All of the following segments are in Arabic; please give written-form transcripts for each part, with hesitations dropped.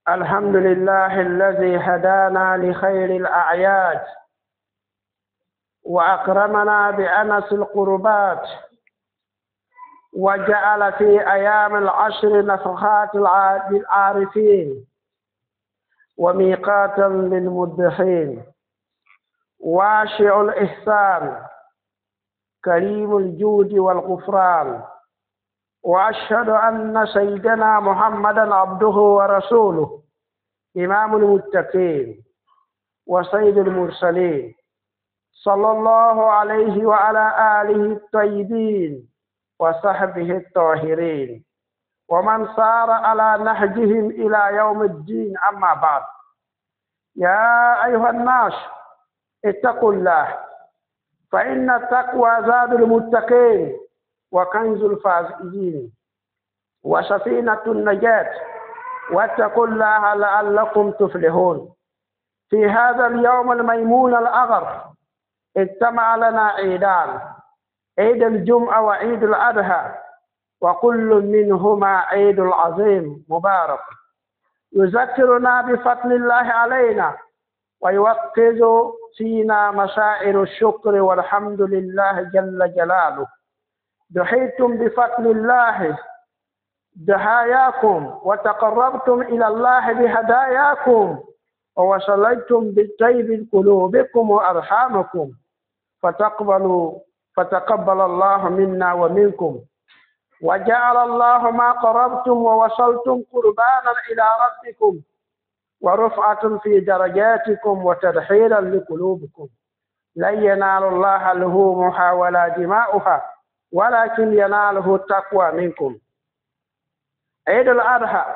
الحمد لله الذي هدانا لخير الأعياد وأكرمنا بأنس القربات وجعل في أيام العشر نفحات للعارفين وميقاتا للمدحين واسع الإحسان كريم الجود والغفران. وأشهد أن سيدنا محمدا عبده ورسوله إمام المتقين وسيد المرسلين صلى الله عليه وعلى آله الطيبين وصحبه الطاهرين ومن سار على نهجهم إلى يوم الدين. أما بعد، يا أيها الناس اتقوا الله، فإن التقوى زاد المتقين وكنز الفائزين وسفينة النجاة، واتقوا الله لعلكم تفلحون. في هذا اليوم الميمون الأغر اجتمع لنا عيدان، عيد الجمعة وعيد الأضحى، وكل منهما عيد عظيم مبارك يذكرنا بفضل الله علينا ويوقظ فينا مشاعر الشكر والحمد لله جل جلاله. دحيتم بفضل الله دعاياكم وتقربتم إلى الله بهداياكم ووصلتم بالطيب قلوبكم وأرحامكم، فتقبل الله منا ومنكم، وجعل الله ما قربتم ووصلتم قربانا إلى ربكم ورفعة في درجاتكم وتدحيرا لقلوبكم. لن ينال الله لحومها ولا دماؤها ولكن يناله التقوى منكم. عيد الأضحى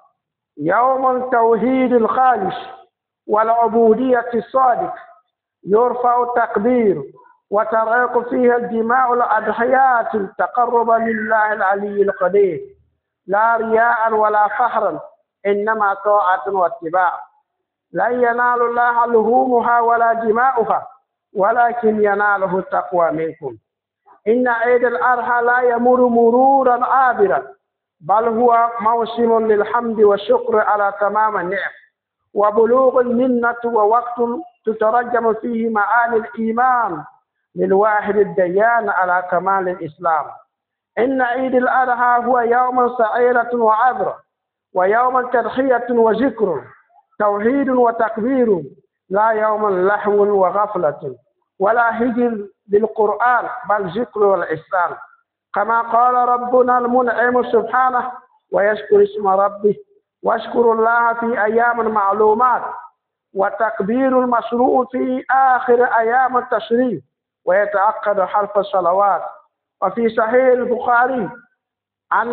يوم التوحيد الخالص والعبودية الصادق، يرفع التكبير وتريق فيها الدماء الأضحيات تقربا لله العلي القدير، لا رياء ولا فخرا، إنما طاعة واتباع. لن ينال الله لحومها ولا دماؤها ولكن يناله التقوى منكم. إن عيد الأضحى لا يمر مرورا عابرا، بل هو موسم للحمد والشكر على تمام النعم وبلوغ المنة، ووقت تترجم فيه معاني الإيمان للواحد الديان على كمال الإسلام. إن عيد الأضحى هو يوم سعيرة وعبرة، ويوم تضحية وذكر، توحيد وتكبير، لا يوم لهو وغفلة ولا هجر للقرآن، بل ذكر والإحسان. كما قال ربنا المنعم سبحانه: ويشكر اسم ربه واشكر الله في أيام معلومات، وتكبير المشروع في آخر أيام التشريق، ويتعقد حرف الصلوات. وفي صحيح البخاري عن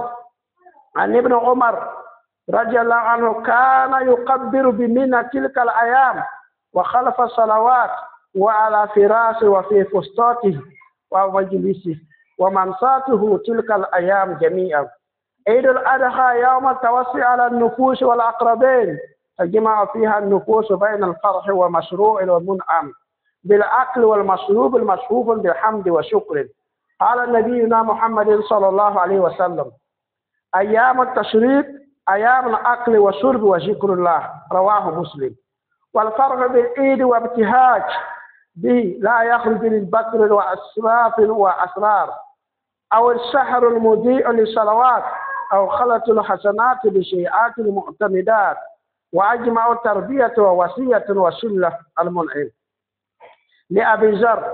ابن عمر رضي الله عنه كان يكبر بمنى تلك الأيام وخلف الصلوات وعلى فراشه وفي فسطاته ومجلسه ومنصاته تلك الأيام جميعا. عيد الأضحى يوم التوسع على النفوس والأقربين، تجمع فيها النفوس بين الفرح والمشروع والمنعم بالأكل والمشروب المشروب بالحمد والشكر. قال نبينا محمد صلى الله عليه وسلم: أيام التشريق أيام الأكل والشرب وذكر الله، رواه مسلم. والفرح بالعيد وابتهاج به لا يخرج للبكر وأسراف وأسرار، أو السحر المضيء للصلوات، أو خلط الحسنات بشيئات المعتمدات، وأجمع تربية ووصية وسلة المنعم. لأبي ذر: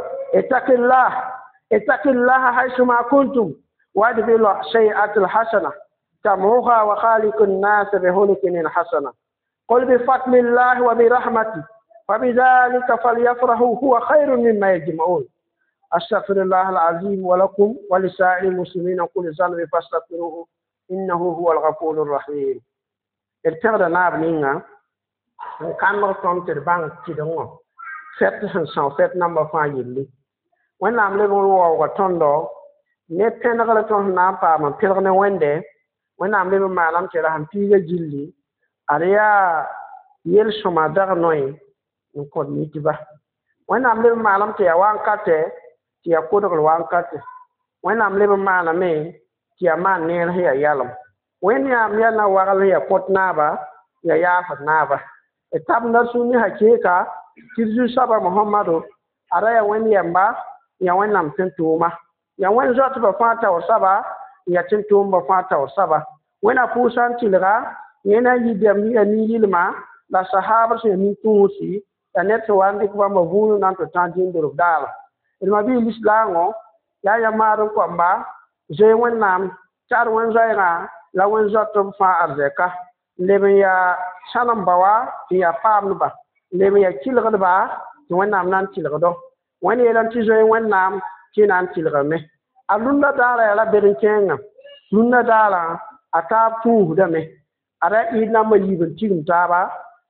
اتق الله حيثما كنتم، وادبر السيئة الحسنة تمحوها، وخالق الناس بخلق حسنة. قل بفضل الله وبرحمته فبذلك فليفرحوا هو خير مما يجمعون. أستغفر الله العظيم ولكم ولسائر المسلمين كل ذنب فاستغفروه إنه هو الغفور الرحيم. التغدى نابنينا كان مرتون تربان كدوم فت سان فت نمبر فايلي وانا عملوا وغتوندو نيبتن غلطون نامبا من بيرغن ويندي وانا عملوا معلم تراهم تيجا جيلي أريا يلشما دغنوي نكون نيتبا وانا عملوا معلم تيا وانكاتي تيا كودغل وانكاتي وانا عملوا معلمي تيا مان نيل هي يالم وانا عملوا wagal ya pot naba ya fatnaba etab na sunni hakika tirju saba muhammadu araya wen yamba ya wen nam tentuma ya wen zot ba fata wa saba ya tentum ba fata wa saba wena pusan tilga yena yidam ni yilma la sahaba se ni tusi ya net wandi ko ba vunu nan to tanjin do dala ilma bi islango ya maru ko mba je wen nam char wen zaira la wen zotum fa arzeka leben ya sanam bawa ya pamba leben ya kilgaba wen nam nan kilgado wen yelan ti je wen nam kinan kilgame alunda dala la berin kenga lunna dala ata tu dame ara ina ma yibin tigum taba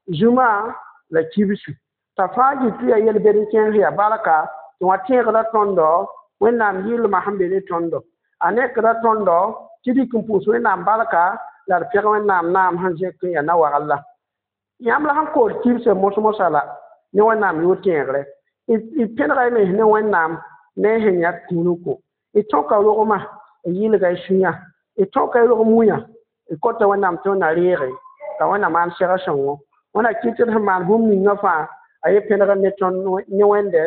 juma la kibisu tafaji tu ya yel berin kenga ya baraka to watin ga tondo wen nam yil mahambe tondo ane kra tondo tidi kumpus wen nam baraka la pega wen nam hanje ke ya na wala yam la han ko kibse moso sala ni wen nam yo tengre i penra me ne wen nam ne henya kunuko i toka roma yil ga shunya i toka ro muya i kota wen nam to na rere ka wen nam an shara shongo wana kitir man hum ni ngafa ay penra ne ton ni wende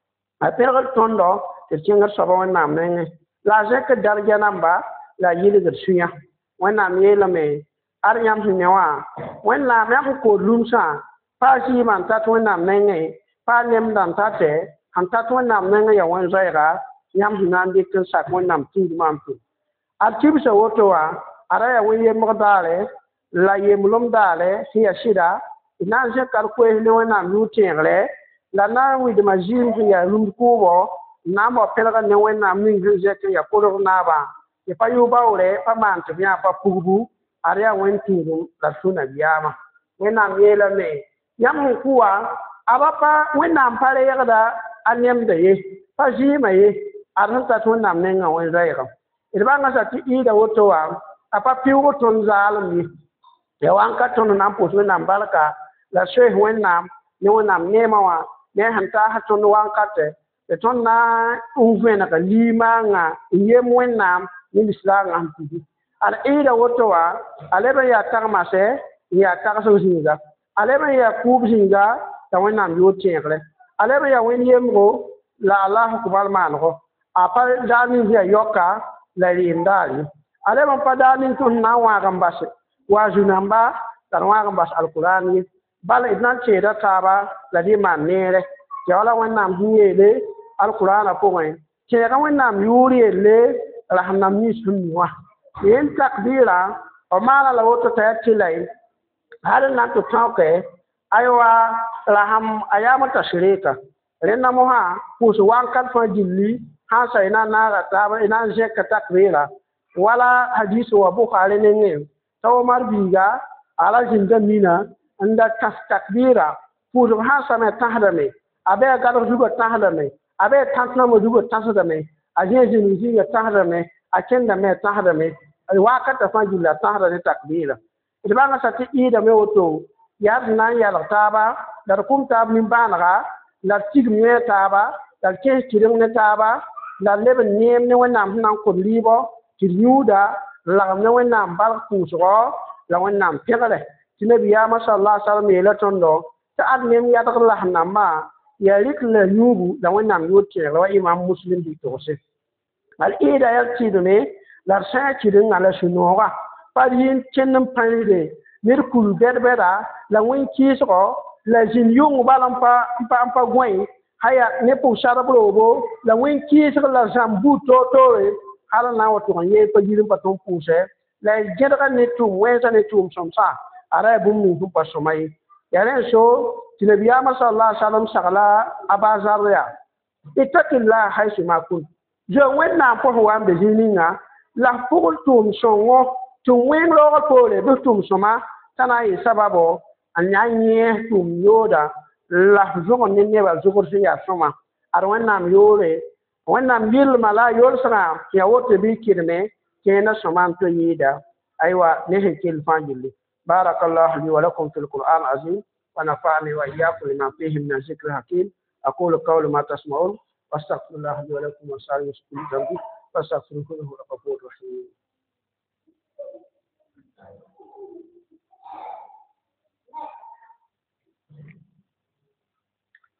a penra tondo te tinga saba wen nam ne la je ke darja namba la yil ga shunya wen nam yela me ar yam newa wen la me ko lumsa pa si man ta to nam ne pa nem dan ta te han ta to nam ne ya wen zaira yam nan de kan sak wen nam tu mam tu atib sa woto wa ara ya wen yem dale la yem lum dale hiya shida ina je kar ko ne wen nam lu tengle la na wi de majin ya lum ko bo na mo pela ne wen nam ni je ke ya ko na ba e pa yu ba ore pa man te ya pa pugu ara ya wen tu la suna biyama wen nam yela me yam kuwa abapa wen nam pare ya da anem de ye pa ji ma ye arhan ta to nam ne nga wen zaira irba nga sa ti ida woto wa apa piwo ton zalmi ya wan ka ton nam po wen nam balaka la she wen nam ne wen nam ne ma wa ne han ta ha ton wan ka te e ton na uve na ka lima nga yem wen nam ni islam am ti al ida woto wa aleba ya tarma se ya tarso zinga aleba ya kub zinga ta wen nam yo tiengre aleba ya wen yemgo la allah kubal mango apa dani ya yoka la rindali aleba pa dani tun na wa gambas wa junamba tan wa gambas alquran bal idnan cheda taba la di manere ya wala wen nam hiele alquran apo wen chega wen nam yuri le rahnam ni sunwa yen takbira o mala la woto ta tilai hal na to tauke aywa raham ayama tashrika renna moha kusu wankan fa jilli ha sai na ta ina je ka takbira wala hadisu wa bukhari ne taw marbiga ala jinda mina anda takbira kusu ha sama tahdame abe ga dugo tahdame abe tasna mo dugo tasdame aje jinni ga tahdame akenda me tahdame wakata fa jilla tahra ne takbira ibanga sati ida me woto yar nan ya taba dar kum tab min banaga la tig me taba dar ke kirim ne taba la leben nem ne wanam nan ko libo ti yuda la ne wanam bal kuso la wanam pegale ti nabi ya masallallahu alaihi wasallam la tondo ta adnem ya ta la hanama ya rik la yubu la wanam yote la imam muslim bi to se al ida ya ti ne la sa kirin ala sunoga parin kennen panide mirkul berbera la wen kiso la jin yung balam pa gwen haya ne pu sharabro la wen kiso la zambu to ala na wato ye pa jirin pa ton puse la jedra ne tu wesa ne tu somsa ara bum ni fu pa somai yare so tinabiya sallallahu alaihi wasallam sagala abazar ya itakillah haisu makun je wen na po wa be jininga la pugul tum songo tum wen lo ko le bu tum soma tana yi sababo anyanye tum yoda la zongo ne ba zugo ya soma ar wannan yore wannan bil mala yor sana ya wote bi kirme kena soma to yida aywa ne hekil fangili barakallahu li wa lakum fil qur'an azim wa nafa'ani wa iyyakum lima fihi min dhikri hakim aqulu qawli ma tasma'un wastaghfirullah li wa lakum wa sallallahu فاستغفروه انه غفور رحيم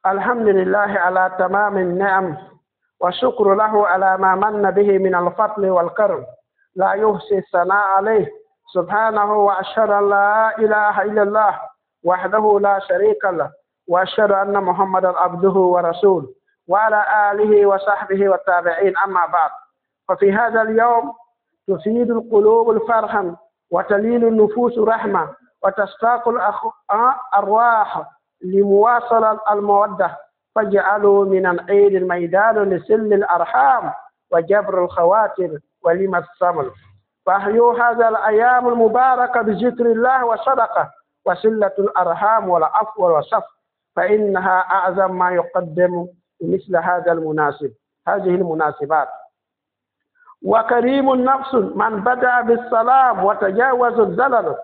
الحمد لله على تمام النعم، وشكر له على ما من به من الفضل والكرم، لا يحصي الثناء عليه سبحانه. وأشهد أن لا إله إلا الله وحده لا شريك له، وأشهد أن محمدا عبده ورسوله، وعلى آله وصحبه والتابعين. أما بعد، ففي هذا اليوم تفيد القلوب الفرحا، وتلين النفوس رحمة، وتشتاق الأرواح لمواصلة المودة. فاجعلوا من العيد الميدان لسل الأرحام وجبر الخواتر ولم الثمر. فاحيوا هذا الأيام المباركة بذكر الله وصدقة وسلة الأرحام والعفو والصف، فإنها أعظم ما يقدم مثل هذه المناسبات. وكريم النفس من بدأ بالسلام وتجاوز الزلل،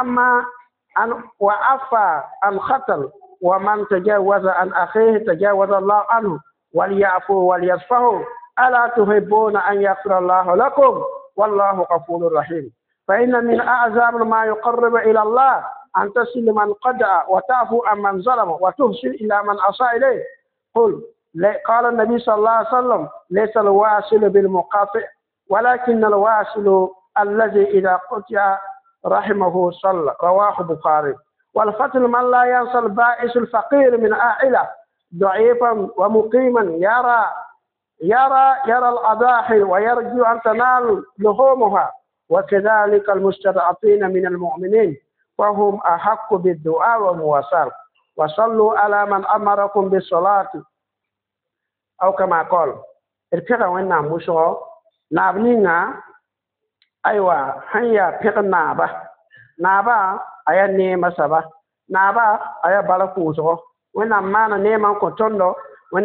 وعفى عن خطل، ومن تجاوز عن أخيه تجاوز الله عنه. وليعفوا وليصفحوا، ألا تحبون أن يغفر الله لكم والله غفور رحيم. فإن من أعظم ما يقرب إلى الله أن تصل من قدع، وتعفو عن من ظلم، وتحسن إلى من أساء إليه. قال النبي صلى الله عليه وسلم: ليس الواصل بالمقاطع، ولكن الواصل الذي إذا قطع رحمه صلى. رواه البخاري. والفتل من لا ينسى البائس الفقير من عائلة ضعيفا ومقيما يرى الأضاحي ويرجو أن تنال لحومها، وكذلك المستضعفين من المؤمنين، فهم أحق بالدعاء والمواصلة. وصلوا على من أمركم بالصلاة، أو كما قال الكلام وين مشوا نابنينا. أيوة هيا بيرنا نابا أيا نيما سبا نابا أيا بالكوزو وين مانا نيما كنتندو وين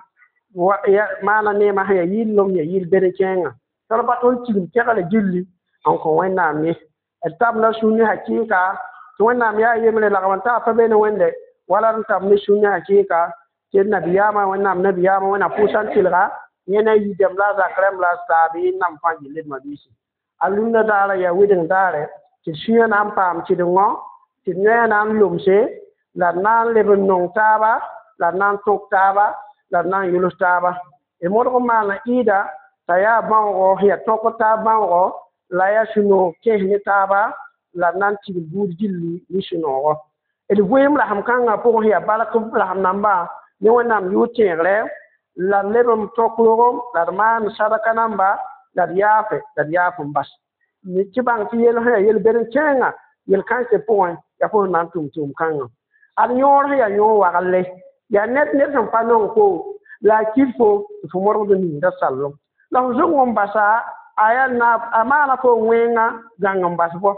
مانا نيما هيا يلوم يل بريكينغا تربطون تيم كيغال جيلي أنكو وين نامي التابنا سوني حقيقة وين نام يا يملي لغوانتا فبين وين ولا نتابني سوني حقيقة كنا بياما وين نام نبياما وين أفوسان تلغا ينا يدم لا زكرم لا ستابي نام فانجي لد مبيسي aluna dara ya widin dare ti suya nan pam ti dungo ti nan lumse la nan lebon non taba la nan tok taba la nan yulus taba e modko mana ida taya bango ya toko taba la ya suno ke ni taba la nan ti burjilli ni suno e de voyem la ham kanga po ya balakum la ham namba ni wonam yutere la lebon tokoro la man sadaka namba la yaafum bas ni tibang ti yel beren chenga yel kanse point ya po nan tum kanga al yor ya yo wagalle ya net son panon ko la kilfo fu mordo ni da sallo la zongom basa aya na amana ko wenga jangam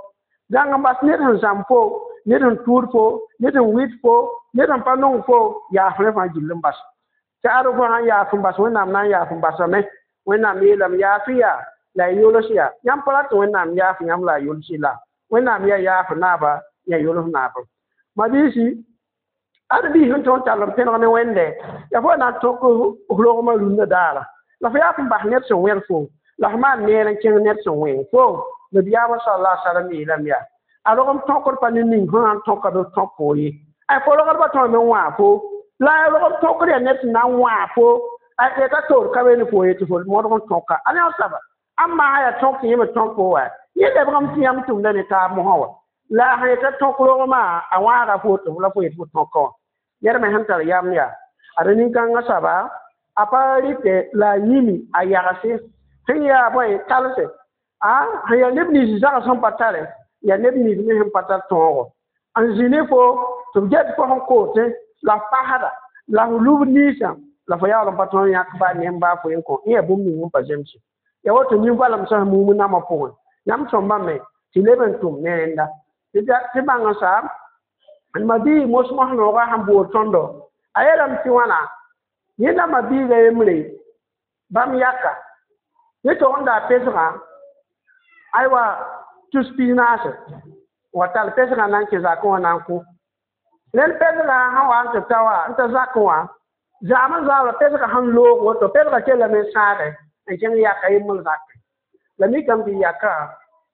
bas net son sampo net son turfo net son witfo net son panon ko ya fa jillum bas ta aro ko han ya fum bas wona nan ya fum basame wẽnnaam yeelame yaafɩ yaa la yols yaa yãmb pa rat tɩ wẽnnaam yaafɩ yãmb la a yolsi la wẽnnaam yaa yaafɩ naaba ya yols naabã mabiisi ad biis n tõnd tall n pẽneg ne wẽnde ya fo na n tõk rogmã rũndã daara la fo yaa fn bas ned sẽn wẽr fo la f maan neer n kẽng ned sẽn wẽng fo nabiyaamã sala salam yeelame yaa a rogm tõkd pa ne ning fõ sãn tõka d tõk fo ye ay fo rogdbã tõe me n wã fo la a rogm tõkd yaa ned sẽn na n wã fo ay ta tor ka wen fo yeti fo modon tonka ani saba amma ya tonki yema tonko wa yele bram tiyam tum ne ta mo hawa la ha ta tonkro ma awara fo to la fo yeti fo tonko yer me hantar yam ya adani kan saba apari te la yimi ayarase hiya boy talse hiya lebni zaka son patale ya lebni ne hem patal tongo an jine fo to jet fo ko te la pahada la lubnisa la fa yawo paton ya ba ne ba fo yenko e bum ni mun pa jemsi ya woto ni ngala msa mu na ma po yam somba me ti leben tum ne nda ti banga sa an mabi mosmo no ga hambo tondo ayelam ti wana yenda mabi ga yemre bam yaka ye to onda pesra aywa tu spinase watal pesra nan ke zakon nan ko len pesra ha wa ta tawa ta zakwa zaman za la pesra han lo woto pesra ke la me sare en ken ya kay mul zak la mi kam bi yaka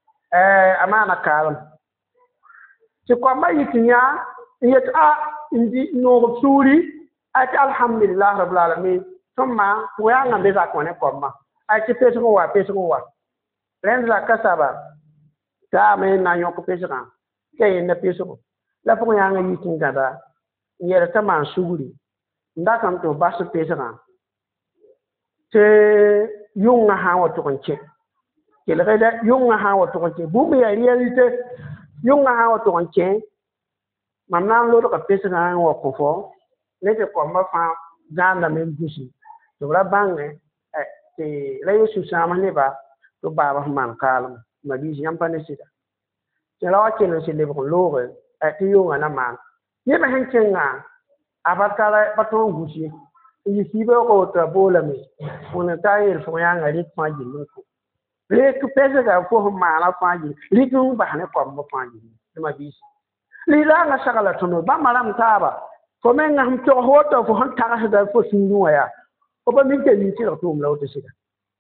amana kalam ci ko ma yikinya yet indi no suri ati alhamdulillah rabbil alamin thumma wa nga be za ko ne ko ma ati peso wa ren za kasaba ta me na yo ko peso kan ke ne peso la fu ya nga yitin gada yera ta man suguri nda kam to basu peso kan te yunga ha wa to konche ke le da yunga ha wa to konche bu me ya realite yunga ha wa to konche mam nan lo ka peso kan wa ko fo ne te ko ma fa ganda men gusi to la bange te la yesu sama ne ba to baba man kalm ma bi jam pa ne sita te la wa ke no se le ko lo ti yunga na man ye ba hen kenga abatala baton gusi yi sibe ko ta bola me ona tayir fo ya ngari fa ji ko le ku pese ga fo ma la fa ji li ku ba ne ko mo fa ji ma bi li la nga sagala tono ba maram taba ko men ngam to hoto fo han taga da fo sunu ya ko ba min ke ni ti to mo to sida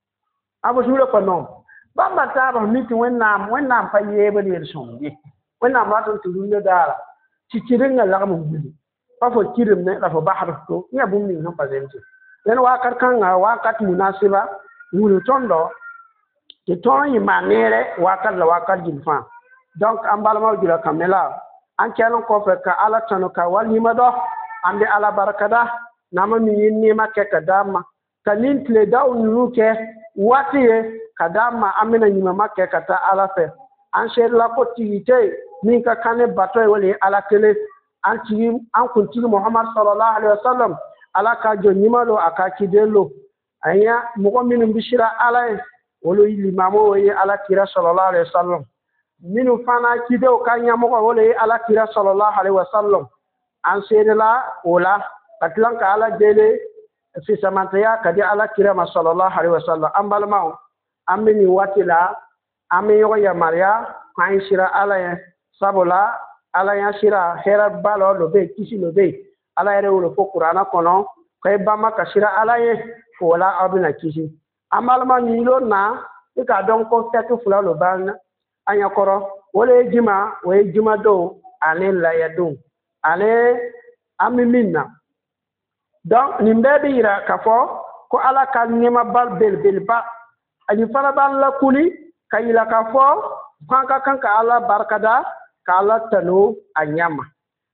abo sura ko no ba ma taba mi ti wenna fa ye ba ni son bi wenna ma to tu ni da ci ciringa la mo gudu pa fo kirim ne la fo bahar to ya bum ni no pazenti len wa kat kan wa kat munasiba wulu tondo te ton yi manere wa kat la wa kat jin fa donc ambal ma jula kamela an kelon ko fe ka ala tano ka wal ni ma do ande ala barakada nama mi yinni ma ke kadama kalin tle daw nu ke watiye kadama amina nyima ma ke kata ala fe an sher la ko tigite ni ka kane batoy wali ala tele an kuntigi Muhammad sallallahu alaihi wasallam ala ka jo nyimalo aka kidelo aya mugo minu bishira ala wolo limamo we ala kira sallallahu alaihi wasallam minu fana kideo ka nyamo wolo ala kira sallallahu alaihi wasallam an sedela wala katlan ka ala dele fi samantaya kadi ala kira sallallahu alaihi wasallam ambalma amini watila ami yo ya maria kan shira ala ya sabola ala ya shira hera balo lo be kisi lo be ala yare wolo fo qur'ana kono kay bama ka shira ala ye wala abina kisi amalma nyilo na ka don ko tetu fula lo ban anya koro wala jima we jima do ale la ya do ale amimina donc ni mbebe ira ka fo ko ala ka nyima bal bel ba ani fara ban la kuli kayila ka fo kanka ala barkada kala tano anyama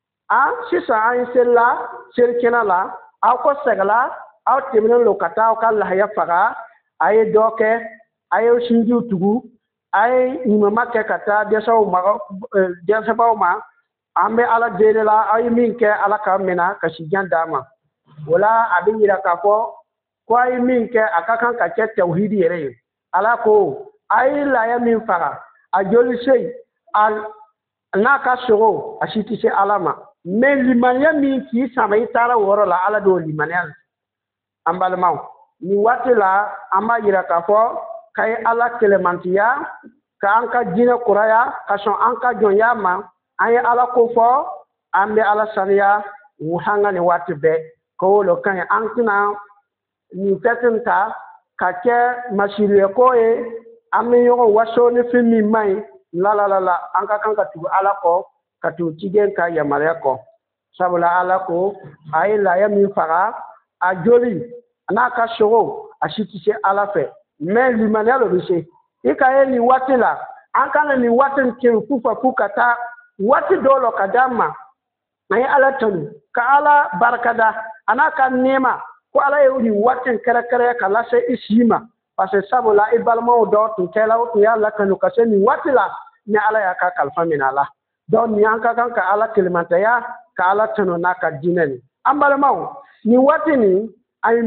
sisa an sella serkena la ako segala aw temina lokata ka la ya faga ay doke ay shinju tugu ay imama ke kata desa ma ambe ala delela ay minke ala kamena ka shijan dama wala abin ira ka ko ay minke akakan ka ke tauhidi yere ala ko ay la ya min faga a joli sey al na ka sogo ashiti se alama men limanya mi ki sama itara woro la ala do limanya ambalma ni watela ama yira ka fo kay ala kelemantiya ka anka jina kuraya ka son anka jonya ma ay ala ko fo ambe ala saniya wuhanga ni watbe ko lo kan ankina ni tetenta ka ke mashire ko e ame yo waso ni fimi mai la anka kan ka tu ala ko ka tu tigen ka ya mare ko sabula ala ko ay la ya min fara a joli anaka shogo ashiti se ala fe mais limania lo bise ika ni watila anka ni watin ke fufa ta wati dolo kadama ay ala tanu ka ala barkada anaka nema ko ala yuri watin kare ka la se isima parce que sabula ibalma do to tela to ya la kanu ka se ni watila ni ala ya ka kalfamina la don ni anka kan ka ala kilimanta ya ka ala tano na ka dinani ambalma ni watini ay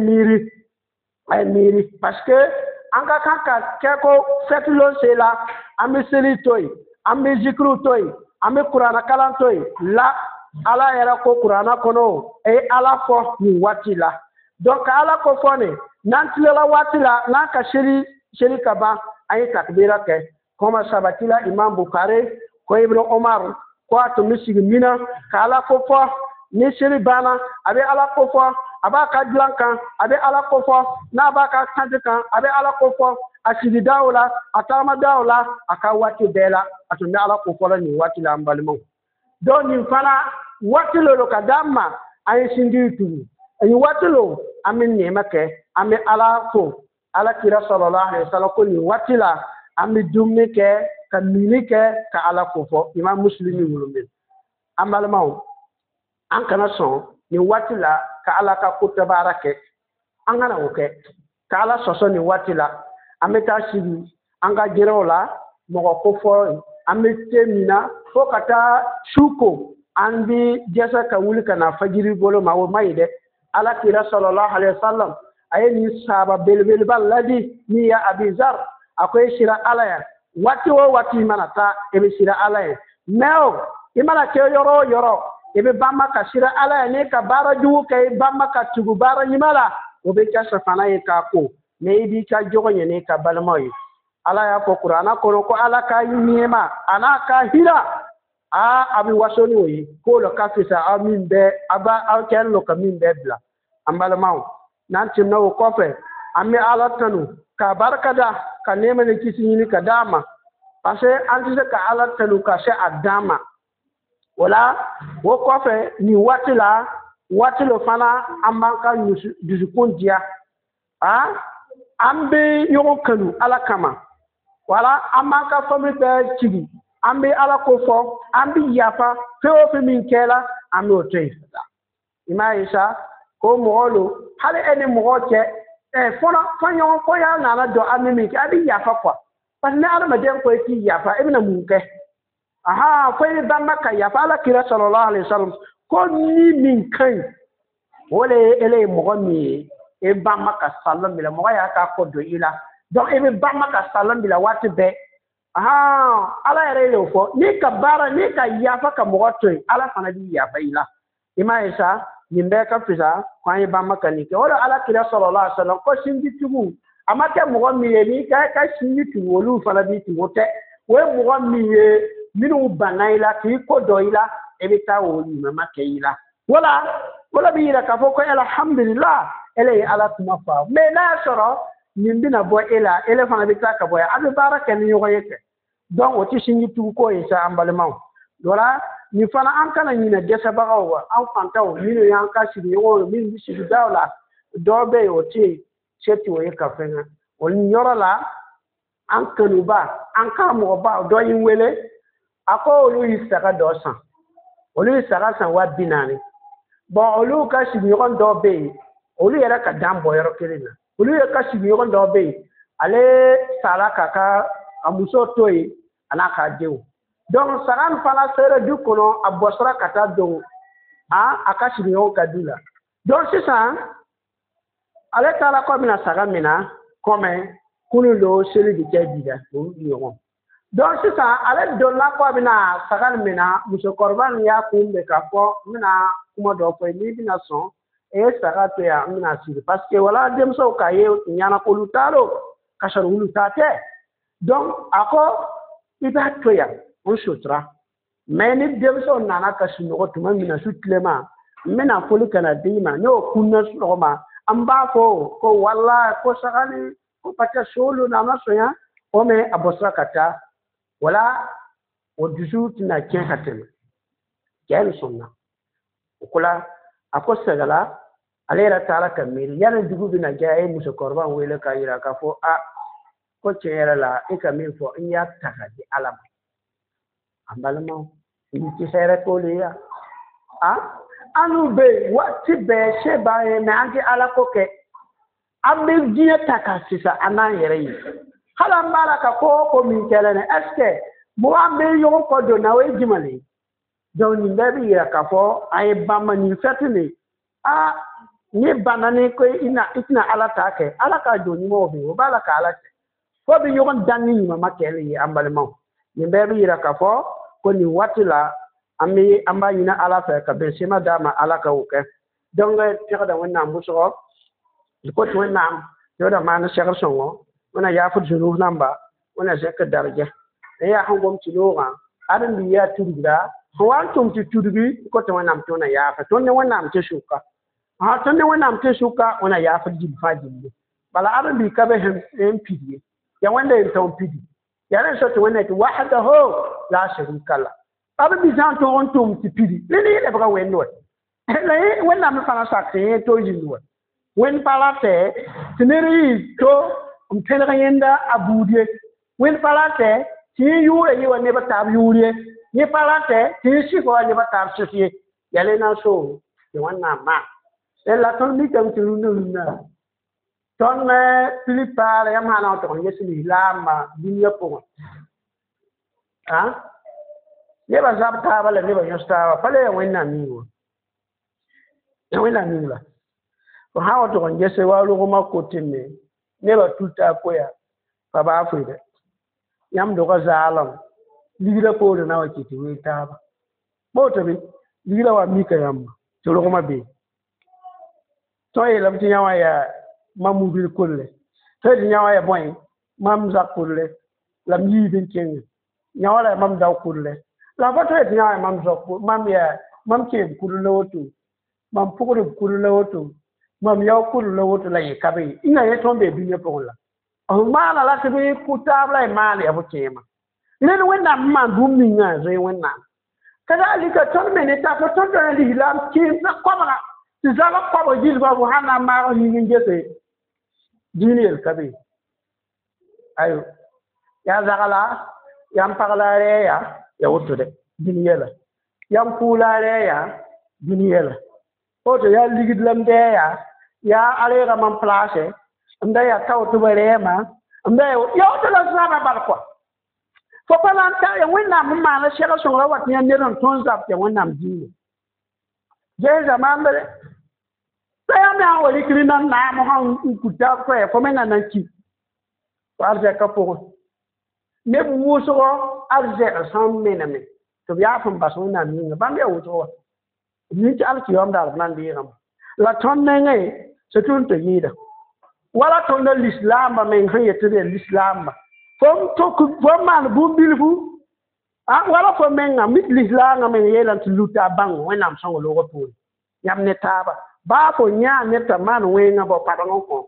miri parce que anka kan ka keko fetlo sela amisiri toy ami zikru toy ami qur'ana kalan toy la ala era ko qur'ana kono e ala fo ni watila donc ala ko fone nantile la watila na ka shiri kaba ay takbira ke koma sabatila imam bukhari ko ibnu umar ko to misigi mina kala ko fo ni shiri bana abe ala ko fo abaka blanka abe ala ko fo na baka tantika abe ala ko fo asidi dawla atama dawla aka wati bela atunda ala ko fo ni wati la mbalmo don ni fala wati lo kadamma ay sindi tu ani watilo amin nema ke ami ala ko ala kira sallallahu alaihi wasallam ko ni watila ami dumni ke ka mini ke ka ala ko fo imam muslimi wulumin amalmaw an kana son ni watila ka ala ka ko tabarake an gana oke ka ala soso ni watila ameta shiri anga jirola mo ko fo amete mina fo kata shuko andi jesa ka wuli kana fajiri bolo ma wo mayde ala kira sallallahu alaihi wasallam ayeni sahaba belbel baladi ni ya abizar akoy shira alaya wati wo wati manata ebe shira alaya meo imana ke yoro ebe bamma ka shira alaya ne ka bara juwu kay bamma ka tugu bara nyimala obe ka safana ye ka ko ne idi ka jogo ne ka balmoy ala ya ko qur'ana ko ala ka yima ana ka hira abi wasoni oyi ko lo ka fisa amin be aba alken lo ka min be bla ambala maw nan tim no ko fe ami ala tanu ka barkada ka nema ne kisini ka dama parce anti ka ala tanu ka she adama wala wo ko fe ni watilo fana amanka dusukundia ambe yon kanu ala kama wala amanka fami be chigi ambe ala ko fo ambi yafa feo fe min kela ambe o tey ima isa ko moolo hale ene mooche fona fanyo ko ya na do ambe min abi yafa kwa pas ne ala maden ko ti yafa ibna munke aha ko ni bamba ka yafa ala kira sallallahu alaihi wasallam ko ni min kan wole ele mo mi e bamba ka sallam bila mo ya ka ko do ila donc e bamba ka sallam bila wati be ala yare le fo ni ka bara ni ka yafa ka mogoto ala fana di yafa ila ima isa nimbe ka fisa kwa yi ba makani ke wala ala kira sallallahu alaihi wasallam ko sindi tugu amake mogo mi ni ka sindi tugu wolu fana di tugu te we mogo mi minu banaila ki ko do ila ebita woli mama ke ila wala bi ila ka fo ko alhamdulillah ele ala kuma fa me na soro nimbina bo ele fana bita ka boya abi baraka ni yogo yeke donc o ti singi tu ko isa ambalema dola ni fana an kana ni na desa bagaw an fantaw ni no yan ka sidi yogo min bi sidi dawla do be o ti cheti o yeka fenga o ni yorala an kanu ba an ka mo ba do yin wele ako olu isaka do san olu isaka san wa binani bon olu ka sidi yogo do be olu yera ka dambo yoro kelina olu ye ka sigi yogon do be ale sala kaka amuso toyi anaka dew donc saran fana sere du kono abosra kata do aka sigi yogon kadula donc c'est ça ale tala ko mina saga mina comme kunu lo seli di kedida do yogon donc c'est ça ale do la ko mina saga mina muso korban ya kumbe ka ko mina kuma do ko ni bina son e saka to ya mina siri parce que wala dem so kaye nyana ko lutalo kasar lutate donc ako ida to ya on sutra mais ni dem so nana kasu no to mina sutlema mina foli kana dima no kunna so ma amba ko wala ko sakani ko pacha solo na maso ya o me abosra kata wala o dusu tina kien katema kel sonna okula ako sagala alera tala kamiri yana dugu bina jaye muso korban wele ka yira ka fo ko ceyera la e ka min fo in ya taka di alam ambalama ni ci sere ko liya anu be wati be she ba e na anti ala ko ke ambe diya taka sisa anan yere yi hala mbala ka ko min kelene eske mo ambe yo ko do na we jimale do ni be yira ka fo ay bamba ni fetini ni banane ko ina ala ta ke ala ka joni mo bi o bala ka ala ko bi yogon danni ma makele yi ambalma ni be yira ka fo ko ni watila ami amba ina ala fa ka be sima dama ala ka uke donc tira da wonna muso ko to wonna yo da man shekar songo wona ya fu junu namba wona zeka darje ya hangom ci loga adan bi ya turida wantum ci turbi ko to wonna to na ya fa to ne wonna am ci shuka to ne wonna am ci shuka wona ya fa jib fajin bala adan bi ka be hem pidi ya wanda en ton pidi ya ran so to wonna to wahdahu la sharika la adan bi jan to on tum ci pidi ni le ba wenno la wẽnnaam fãa sak tɩ yẽ to yĩnd wa wẽnd pa ratɛ tɩ ned yɩ to n pẽlg yẽnda a buud ye wẽnd pa ratɛ tɩ yẽ yʋʋra yɩ wa neb taab yʋʋr ye yẽ pa ratɛ tɩ yẽ sɩf wa neb taab sɩf ye ya le na n soom tɩ wẽnnaam maan la tõnd mikame tɩ rũndã tõnd pilipaar yam sã na n tʋg n ges lislaamba dũniyã pʋgẽ neba zab taaba la neba yõs taaba pa le ya wẽnnaam ning wa ya wẽnnaam ning la fo sã wa tʋg n ges wa rogmã kotɩme neba tuta koya pa baa fʋɩɩdɛ yãmb dʋga zaalem ligrã poorẽ na wa kɩ tɩ wee taaba boto bɩ ligrã wa mika yãmba tɩ rogmã bee tõe yeelame tɩ yã wã yaa mam mubil kolle tõe tɩ yã wã ya bõe mam zak kolle la m yiib n kẽngẽ yã wã la mam dao kolle la fo tõe tɩ yã wã ya mam keem kʋr la woto mam pʋgdb kʋr la woto mam yao kʋr la woto la yẽ ka be ĩnga yẽ tõnd bee dũniyã pʋgẽ la f maana la tɩ bɩ kʋ-taab la y maan ya fo kẽema ned wẽnnaam n maan bũmb ninga zoe wẽnnaam kadalika tõnd me ne t'a fo tõnd tõe na lislaam kẽemsã kɔbga tɩ zaba kɔbg gilba fo sãn na n maag yĩng n gese dĩin yel ka be ayo yaa zagla yam pagla a rɛɛya ya woto dɛ dũni yɛla yam kʋʋla a rɛɛya dũni yɛla woto yaa ligdlem dɛɛya yaa a reega man plaasɛ m da yaa kao tɩ ba rɛɛma m da ya woto la zaba bal kɔa fo pa na n ta ya wẽnnaam n maana sɛg sõngra wat yã ned n tõnd zab tɩ ya wẽnnaam dĩinã ges zamaan bale la yãmb yaa wa rɩkri nan naam sãn n kuta koɛ fo me nan n ki fo arzɛkã pʋgẽ neb wʋsgɔ arzɛk sãn mename tɩ b yaa fõn bas wẽnnaam yĩnga bãmb yaa wʋsg wa b nin tɩ alkiyam daarb nan deegame la tõnd nengẽ sẽn tʋm tɩ yɩɩda wala tõnd a lislaamba meng sẽn yetɩ d ya lislaamba fom maan bũmb bilfu wala fo menga mit lislaangã meng yeelame tɩ luta a bãng wẽnnaam sõng loogã poore yãmb ne taaba baa fo yãa ned t'a maan wẽngã bao padg n kõ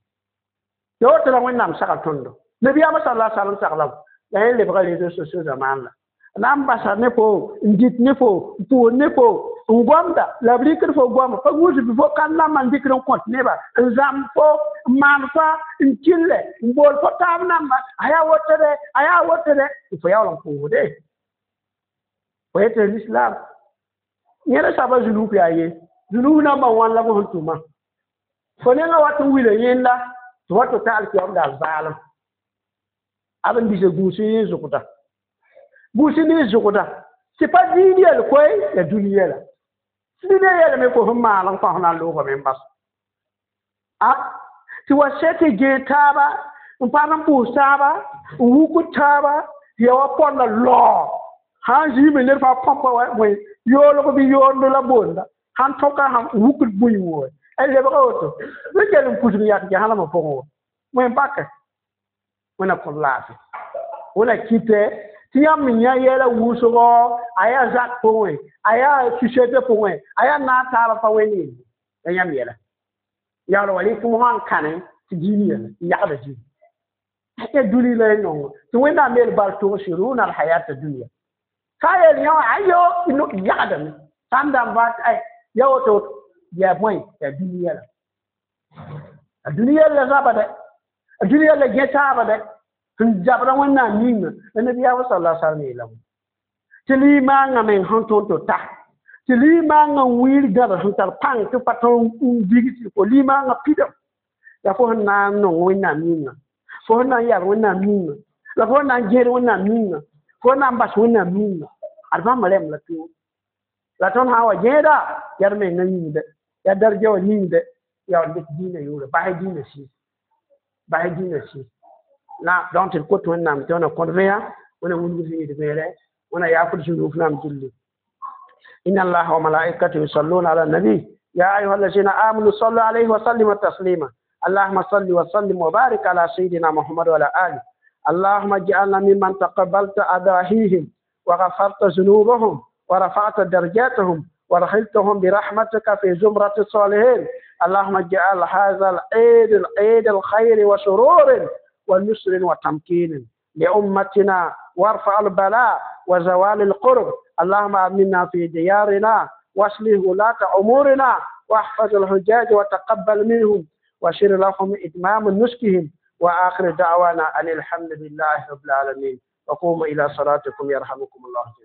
ya woto la wẽnnaam sagl tõndo nabiyaamã sala salm sagla la yẽ lebga réseau sociaux zamaan la na n basa ne fo n dɩt ne fo n pʋʋs ne fo n gomda la b rɩkd fo goama pa gũusd fo kan la man dɩkd n kõt neba n zãmb fo n maan fa n kɩllɛ n bool fo taab namba a yaa wotode fo yaool n pʋʋsde fo yetɩ lislam yẽda saba zunub yaa ye zunub namba wãn la fo sẽn tʋma fo nengã wat n wila yẽnda tɩ wa to ta alkiyam daal zaalem ab n bisa gũusi yẽ zʋgda gũusi ne zʋgda tɩ pa diin yɛl koe ya dũni yɛla dũni yɛlame fo sẽn maan n kõ sẽn na n loogame n bas tɩ wa sɛ tɩ gee taaba n pag n pʋʋs taaba n wukd taaba tɩ ya wa pɔnda lɔɔ sãn ziime ned fãa põpa yoolg bɩ yoond la boonda sãn tõka sãn wukd bũi woe a lebga woto bɩ kell n kusg yak gesãlmã pʋgẽ wa wẽn bakɛ wẽna kõ laafɩ wẽna kɩtɛ tɩ yãmb me yã yɛla wʋsgɔ a yaa zak pʋgẽ a yaa susɛtɛ pʋgẽ a yaa naag taaba pa wẽnd yelle la yãmb yɛla yaool wa rɩk mosãn kãne tɩ diin yɛla n yagda zĩig ya dũni la y nongo tɩ wẽnnaam meel bal tʋgsruna alhayata dunia ka yel yã wã ayo yagdame sãn dãmb ya woto ya bõe ya dũni yɛla a dũni yɛlla zaba dɛ a dũni yɛlla gẽ taaba dɛ sẽn jabda wẽnnaam yĩnga la nabiyaamã sala salm yeelame tɩ limaangã meng sẽn tõnd to ta tɩ limaangã n wɩɩr gãda sẽn tar pãng tɩ pa tõnd n bigsi fo limaangã pidam ya fo sẽn na n nong wẽnnaam yĩnga fo sẽn na n yar wẽnnaam yĩnga la fo sẽn na n gẽed wẽnnaam yĩnga fo sẽn na n bas wẽnnaam yĩnga ad bãmba rɛm la tʋʋm la tõnd sã n wa gẽeda yad mengã yĩngdɛ ya darja wa yĩngdɛ ya dɩk dĩinã yʋʋra basy dĩinã sɩɩs la donc tɩ kot wẽnnaam tɩ wẽna kõd vẽa wẽna wilg zĩigd beerɛ wẽna yaafd zũnuub naam gilli إن الله وملائكته يصلون على النبي يا أيها الذين آمنوا صلوا عليه وسلموا تسليما اللهم صل وسلم وبارك على سيدنا محمد وعلى آله اللهم اجعلنا ممن تقبلت أضاحيهم وغفرت ذنوبهم ورفعت درجاتهم ودخلتهم برحمتك في زمرة الصالحين اللهم اجعل هذا العيد الخير وسرور ونصر وتمكين لأمتنا وارفع البلاء وزوال القرب اللهم آمنا في ديارنا واصلح ولاة أمورنا واحفظ الحجاج وتقبل منهم وشر لهم إتمام نسكهم. وآخر دعوانا أن الحمد لله رب العالمين. وقوموا إلى صلاتكم يرحمكم الله.